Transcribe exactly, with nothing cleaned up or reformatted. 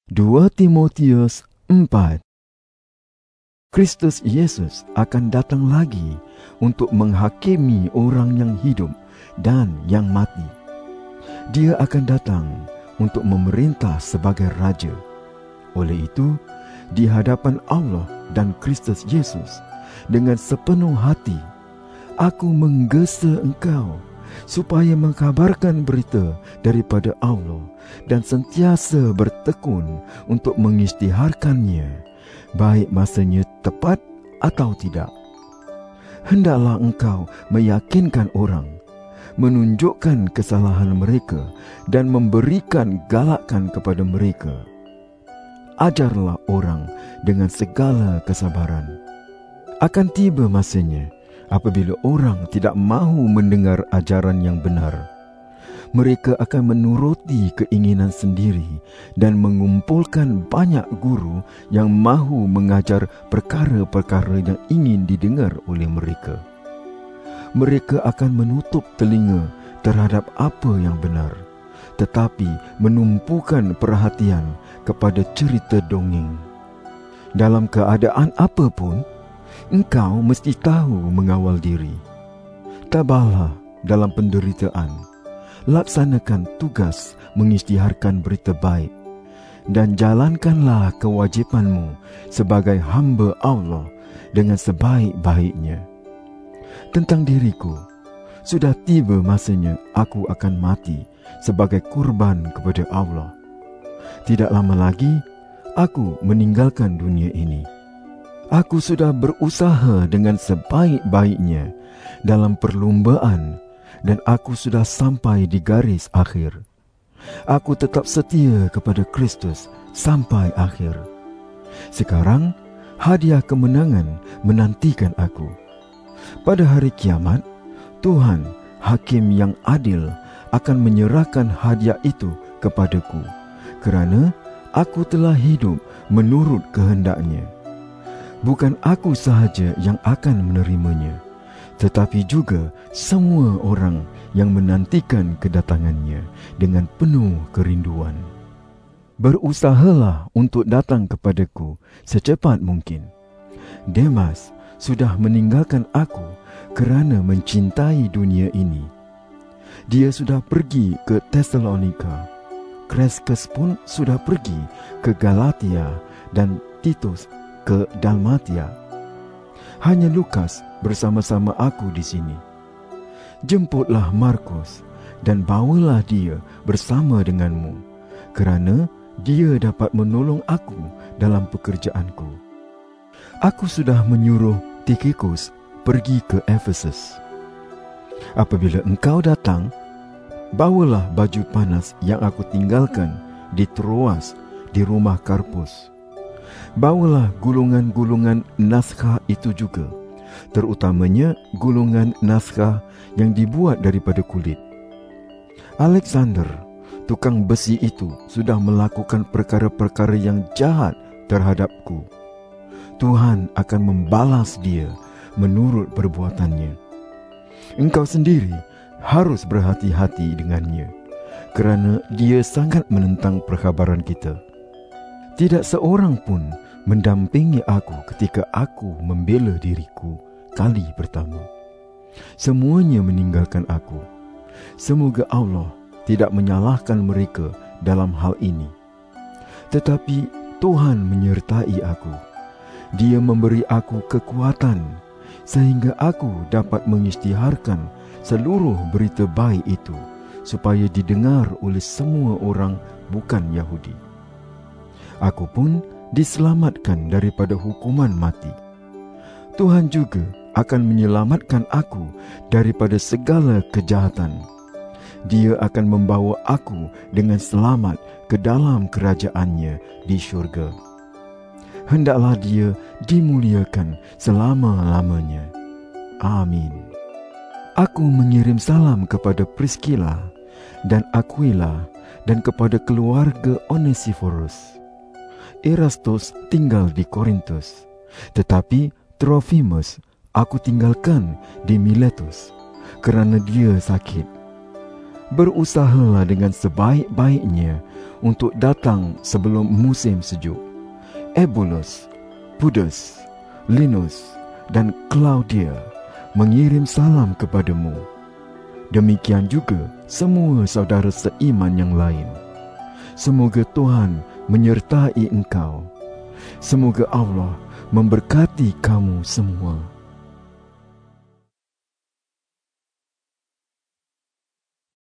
dua Timotius empat. Kristus Yesus akan datang lagi untuk menghakimi orang yang hidup dan yang mati. Dia akan datang untuk memerintah sebagai Raja. Oleh itu, di hadapan Allah dan Kristus Yesus, dengan sepenuh hati, aku menggesa engkau supaya mengkabarkan berita daripada Allah dan sentiasa bertekun untuk mengisytiharkannya, baik masanya tepat atau tidak. Hendaklah engkau meyakinkan orang, menunjukkan kesalahan mereka dan memberikan galakan kepada mereka. Ajarlah orang dengan segala kesabaran. Akan tiba masanya apabila orang tidak mahu mendengar ajaran yang benar. Mereka akan menuruti keinginan sendiri dan mengumpulkan banyak guru yang mahu mengajar perkara-perkara yang ingin didengar oleh mereka. Mereka akan menutup telinga terhadap apa yang benar, tetapi menumpukan perhatian kepada cerita dongeng. Dalam keadaan apapun, engkau mesti tahu mengawal diri. Tabahlah dalam penderitaan, laksanakan tugas mengisytiharkan berita baik, dan jalankanlah kewajipanmu sebagai hamba Allah dengan sebaik-baiknya. Tentang diriku, sudah tiba masanya aku akan mati sebagai kurban kepada Allah. Tidak lama lagi, aku meninggalkan dunia ini. Aku sudah berusaha dengan sebaik-baiknya dalam perlumbaan, dan aku sudah sampai di garis akhir. Aku tetap setia kepada Kristus sampai akhir. Sekarang, hadiah kemenangan menantikan aku. Pada hari kiamat, Tuhan, Hakim yang adil, akan menyerahkan hadiah itu kepadaku, kerana aku telah hidup menurut kehendaknya. Bukan aku sahaja yang akan menerimanya, tetapi juga semua orang yang menantikan kedatangannya dengan penuh kerinduan. Berusahalah untuk datang kepadaku secepat mungkin. Demas sudah meninggalkan aku kerana mencintai dunia ini. Dia sudah pergi ke Tesalonika. Kreskes pun sudah pergi ke Galatia dan Titus ke Dalmatia. Hanya Lukas bersama-sama aku di sini. Jemputlah Markus dan bawalah dia bersama denganmu, kerana dia dapat menolong aku dalam pekerjaanku. Aku sudah menyuruh Tikhikus pergi ke Efesus. Apabila engkau datang, bawalah baju panas yang aku tinggalkan di Troas di rumah Karpus. Bawalah gulungan-gulungan naskah itu juga, terutamanya gulungan naskah yang dibuat daripada kulit. Alexander, tukang besi itu, sudah melakukan perkara-perkara yang jahat terhadapku. Tuhan akan membalas dia menurut perbuatannya. Engkau sendiri harus berhati-hati dengannya, kerana dia sangat menentang perkhabaran kita. Tidak seorang pun mendampingi aku ketika aku membela diriku kali pertama. Semuanya meninggalkan aku. Semoga Allah tidak menyalahkan mereka dalam hal ini. Tetapi Tuhan menyertai aku. Dia memberi aku kekuatan sehingga aku dapat mengisytiharkan seluruh berita baik itu supaya didengar oleh semua orang bukan Yahudi. Aku pun diselamatkan daripada hukuman mati. Tuhan juga akan menyelamatkan aku daripada segala kejahatan. Dia akan membawa aku dengan selamat ke dalam kerajaan-Nya di syurga. Hendaklah dia dimuliakan selama-lamanya. Amin. Aku mengirim salam kepada Priscilla dan Aquila dan kepada keluarga Onesiphorus. Erastus tinggal di Korintus, tetapi Trofimus aku tinggalkan di Miletus kerana dia sakit. Berusahalah dengan sebaik-baiknya untuk datang sebelum musim sejuk. Eubulus, Pudens, Linus dan Claudia mengirim salam kepadamu. Demikian juga semua saudara seiman yang lain. Semoga Tuhan menyertai engkau. Semoga Allah memberkati kamu semua.